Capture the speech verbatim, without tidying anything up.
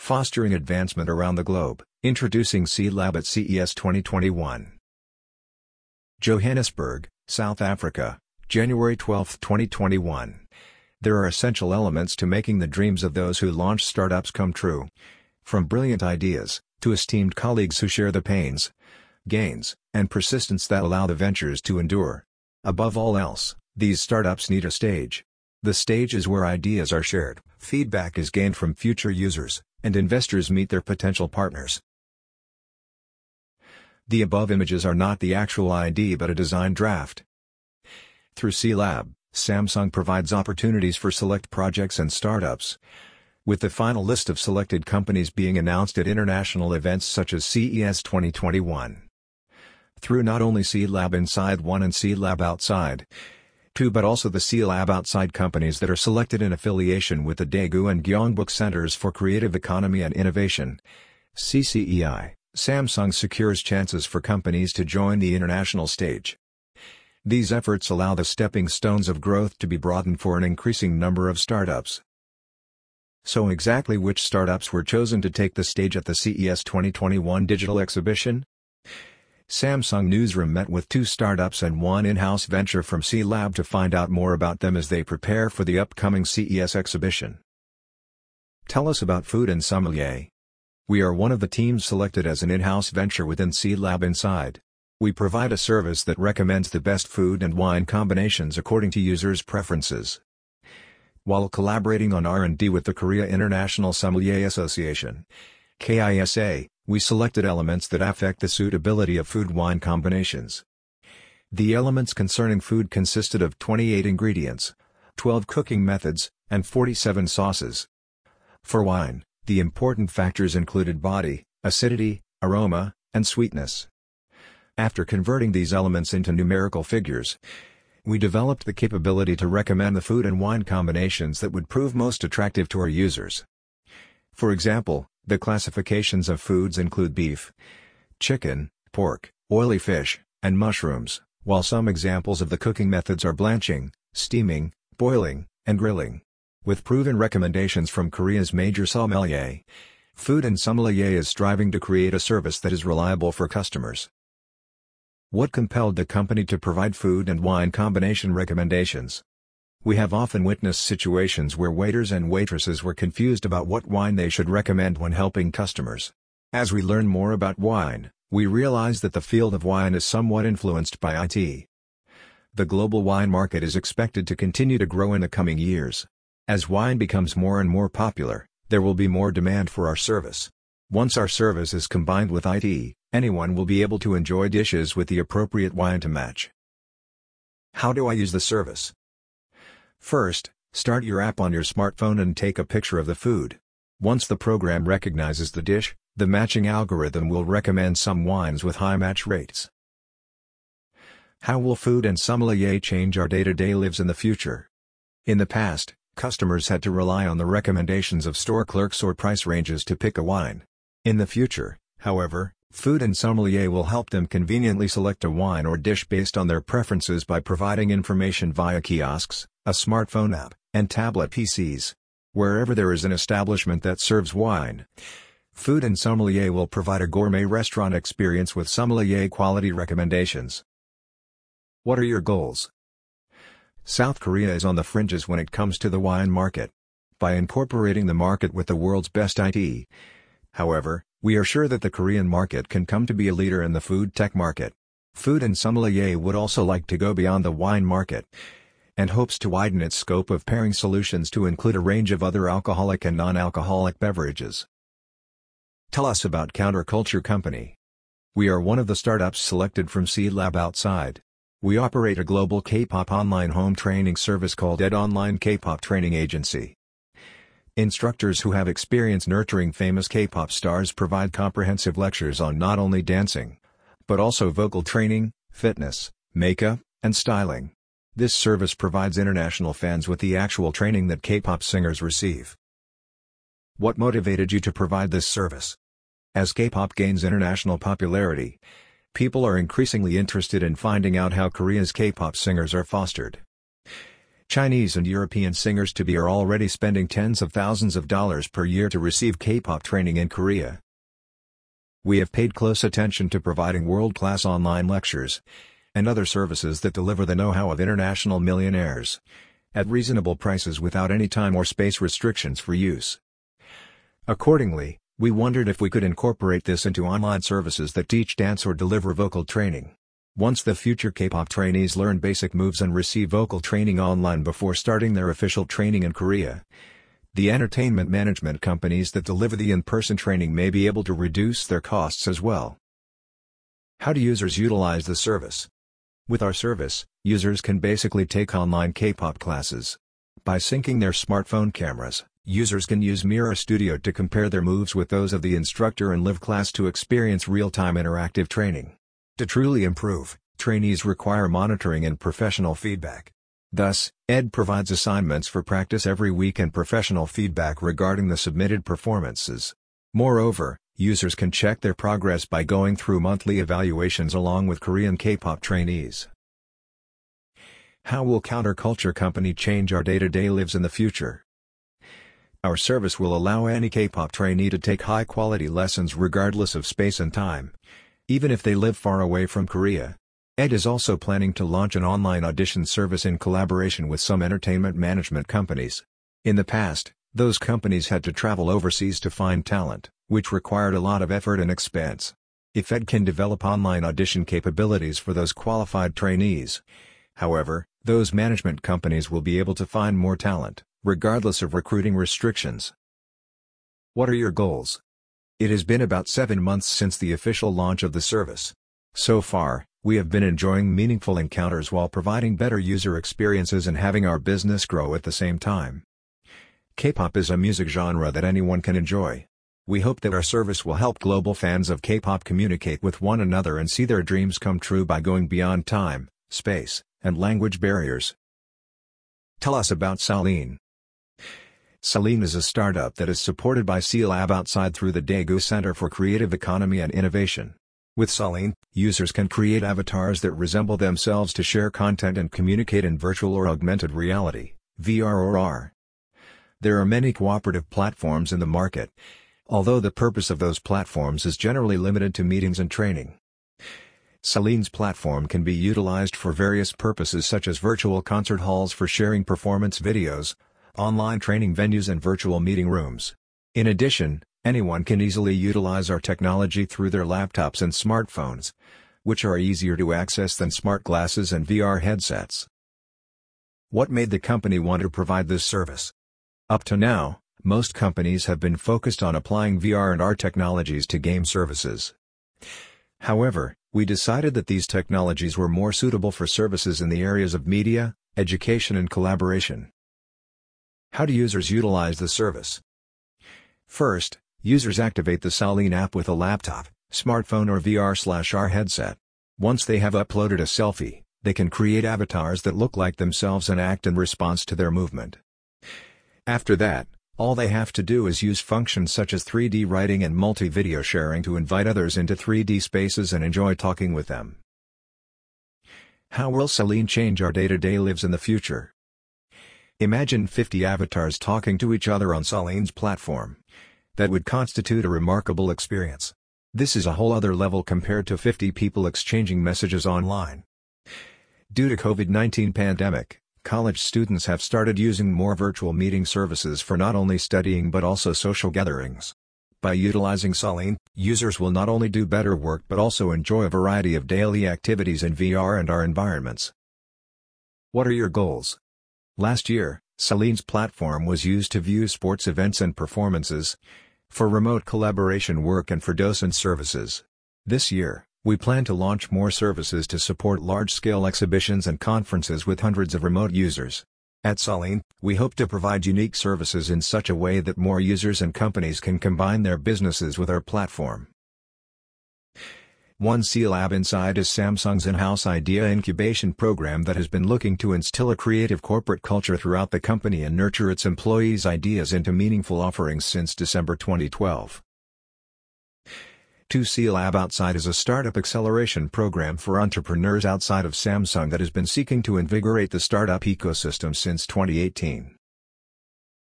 Fostering advancement around the globe, introducing C-Lab at C E S twenty twenty-one. Johannesburg, South Africa, January twelfth twenty twenty-one. There are essential elements to making the dreams of those who launch startups come true. From brilliant ideas, to esteemed colleagues who share the pains, gains, and persistence that allow the ventures to endure. Above all else, these startups need a stage. The stage is where ideas are shared, feedback is gained from future users, and investors meet their potential partners. The above images are not the actual I D but a design draft. Through C-Lab, Samsung provides opportunities for select projects and startups, with the final list of selected companies being announced at international events such as C E S twenty twenty-one. Through not only C-Lab Inside one and C-Lab Outside two but also the C-Lab Outside companies that are selected in affiliation with the Daegu and Gyeongbuk Centers for Creative Economy and Innovation, C C E I, Samsung secures chances for companies to join the international stage. These efforts allow the stepping stones of growth to be broadened for an increasing number of startups. So exactly which startups were chosen to take the stage at the C E S twenty twenty-one digital exhibition? Samsung Newsroom met with two startups and one in-house venture from C-Lab to find out more about them as they prepare for the upcoming C E S exhibition. Tell us about Food and Sommelier. We are one of the teams selected as an in-house venture within C-Lab Inside. We provide a service that recommends the best food and wine combinations according to users' preferences. While collaborating on R and D with the Korea International Sommelier Association, K I S A, we selected elements that affect the suitability of food-wine combinations. The elements concerning food consisted of twenty-eight ingredients, twelve cooking methods, and forty-seven sauces. For wine, the important factors included body, acidity, aroma, and sweetness. After converting these elements into numerical figures, we developed the capability to recommend the food and wine combinations that would prove most attractive to our users. For example, the classifications of foods include beef, chicken, pork, oily fish, and mushrooms, while some examples of the cooking methods are blanching, steaming, boiling, and grilling. With proven recommendations from Korea's major sommelier, Food and Sommelier is striving to create a service that is reliable for customers. What compelled the company to provide food and wine combination recommendations? We have often witnessed situations where waiters and waitresses were confused about what wine they should recommend when helping customers. As we learn more about wine, we realize that the field of wine is somewhat influenced by I T. The global wine market is expected to continue to grow in the coming years. As wine becomes more and more popular, there will be more demand for our service. Once our service is combined with I T, anyone will be able to enjoy dishes with the appropriate wine to match. How do I use the service? First, start your app on your smartphone and take a picture of the food. Once the program recognizes the dish, the matching algorithm will recommend some wines with high match rates. How will Food and Sommelier change our day-to-day lives in the future? In the past, customers had to rely on the recommendations of store clerks or price ranges to pick a wine. In the future, however, Food and Sommelier will help them conveniently select a wine or dish based on their preferences by providing information via kiosks, a smartphone app, and tablet P Cs. Wherever there is an establishment that serves wine, Food and Sommelier will provide a gourmet restaurant experience with sommelier quality recommendations. What are your goals? South Korea is on the fringes when it comes to the wine market. By incorporating the market with the world's best I T, however, we are sure that the Korean market can come to be a leader in the food tech market. Food and Sommelier would also like to go beyond the wine market, and hopes to widen its scope of pairing solutions to include a range of other alcoholic and non-alcoholic beverages. Tell us about Counterculture Company. We are one of the startups selected from C-Lab Outside. We operate a global K-pop online home training service called Ed Online K-pop Training Agency. Instructors who have experience nurturing famous K-pop stars provide comprehensive lectures on not only dancing, but also vocal training, fitness, makeup, and styling. This service provides international fans with the actual training that K-pop singers receive. What motivated you to provide this service? As K-pop gains international popularity, people are increasingly interested in finding out how Korea's K-pop singers are fostered. Chinese and European singers to be are already spending tens of thousands of dollars per year to receive K-pop training in Korea. We have paid close attention to providing world-class online lectures and other services that deliver the know-how of international millionaires at reasonable prices without any time or space restrictions for use. Accordingly, we wondered if we could incorporate this into online services that teach dance or deliver vocal training. Once the future K-pop trainees learn basic moves and receive vocal training online before starting their official training in Korea, the entertainment management companies that deliver the in-person training may be able to reduce their costs as well. How do users utilize the service? With our service, users can basically take online K-pop classes. By syncing their smartphone cameras, users can use Mirror Studio to compare their moves with those of the instructor in live class to experience real-time interactive training. To truly improve, trainees require monitoring and professional feedback. Thus, Ed provides assignments for practice every week and professional feedback regarding the submitted performances. Moreover, users can check their progress by going through monthly evaluations along with Korean K-pop trainees. How will Counterculture Company change our day-to-day lives in the future? Our service will allow any K-pop trainee to take high-quality lessons regardless of space and time, even if they live far away from Korea. Ed is also planning to launch an online audition service in collaboration with some entertainment management companies. In the past, those companies had to travel overseas to find talent, which required a lot of effort and expense. If Ed can develop online audition capabilities for those qualified trainees, however, those management companies will be able to find more talent, regardless of recruiting restrictions. What are your goals? It has been about seven months since the official launch of the service. So far, we have been enjoying meaningful encounters while providing better user experiences and having our business grow at the same time. K-pop is a music genre that anyone can enjoy. We hope that our service will help global fans of K-pop communicate with one another and see their dreams come true by going beyond time, space, and language barriers. Tell us about Saline. Saline is a startup that is supported by C-Lab outside through the Daegu Center for Creative Economy and Innovation. With Saline, users can create avatars that resemble themselves to share content and communicate in virtual or augmented reality, V R or R. There are many cooperative platforms in the market, although the purpose of those platforms is generally limited to meetings and training. Saline's platform can be utilized for various purposes such as virtual concert halls for sharing performance videos, online training venues and virtual meeting rooms. In addition, anyone can easily utilize our technology through their laptops and smartphones, which are easier to access than smart glasses and V R headsets. What made the company want to provide this service? Up to now, most companies have been focused on applying V R and A R technologies to game services. However, we decided that these technologies were more suitable for services in the areas of media, education and collaboration. How do users utilize the service? First, users activate the Saline app with a laptop, smartphone or V R/A R headset. Once they have uploaded a selfie, they can create avatars that look like themselves and act in response to their movement. After that, all they have to do is use functions such as three D writing and multi-video sharing to invite others into three D spaces and enjoy talking with them. How will Saline change our day-to-day lives in the future? Imagine fifty avatars talking to each other on Saline's platform. That would constitute a remarkable experience. This is a whole other level compared to fifty people exchanging messages online. Due to COVID nineteen pandemic, college students have started using more virtual meeting services for not only studying but also social gatherings. By utilizing Saline, users will not only do better work but also enjoy a variety of daily activities in V R and A R environments. What are your goals? Last year, Saline's platform was used to view sports events and performances, for remote collaboration work and for docent services. This year, we plan to launch more services to support large-scale exhibitions and conferences with hundreds of remote users. At Saline, we hope to provide unique services in such a way that more users and companies can combine their businesses with our platform. One C-Lab Inside is Samsung's in-house idea incubation program that has been looking to instill a creative corporate culture throughout the company and nurture its employees' ideas into meaningful offerings since December twenty twelve. two C Lab Outside is a startup acceleration program for entrepreneurs outside of Samsung that has been seeking to invigorate the startup ecosystem since twenty eighteen.